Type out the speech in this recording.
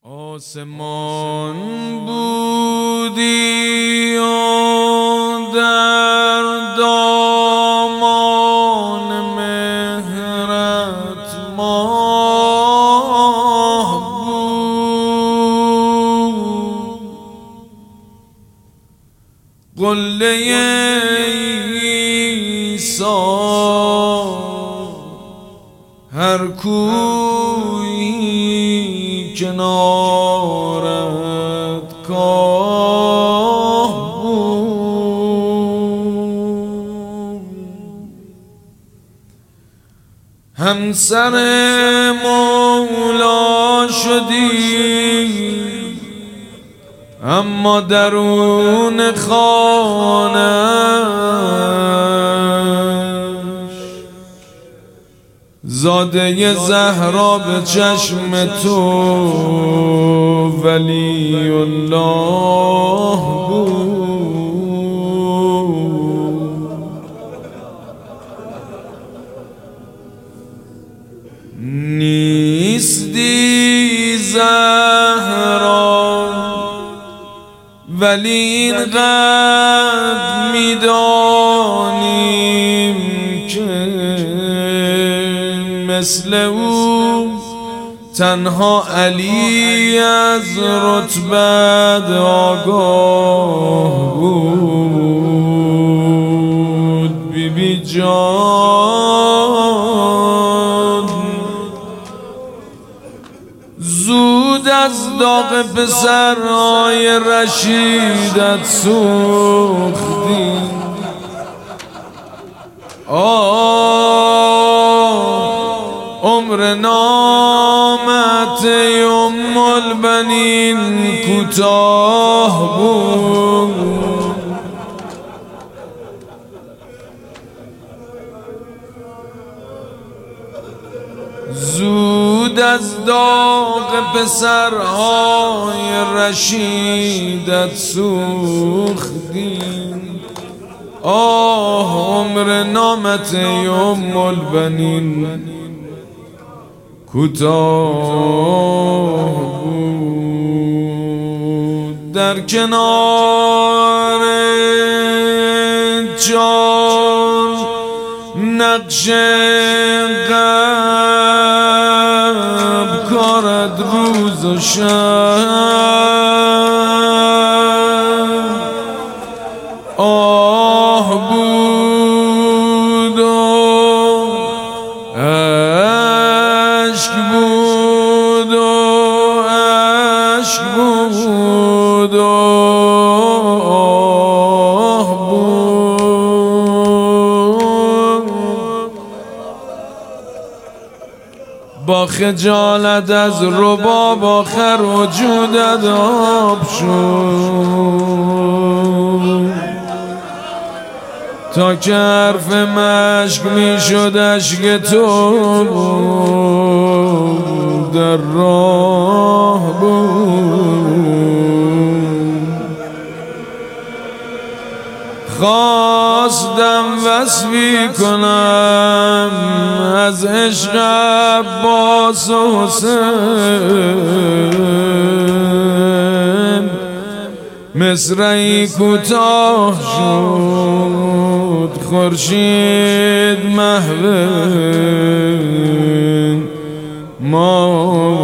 آسمان بودی و در دامان مهرت ماه بود. قله عیسی هر کویی کنارت کاه بود. همسر مولا شدی اما درون خانه‌اش زاده زهرا به چشم تو ولی الله بود. نیستی زهرا ولی اینقدر میدانیم که مثل او تنها علی از رتبت آگاه بود. بی جان زود از داغ پسرهای رشیدت سوختی. عمر نامت ام البنین کوتاه بود. زود از داغ پسرهای رشیدت سوختی. عمر نامت ام البنین کوتاه بود. در کنار جان نقش قلب کارد روز و شب. آه بود و اشک بود و اشک بود و آه بود. با خجالت از رباب آخر وجودت آب شد تا که حرف مشک می شد اشک تو در راه بود. خواستم وصفی کنم از عشق عباس و حسین. مصرعی کوتاه شد خورشید محو ما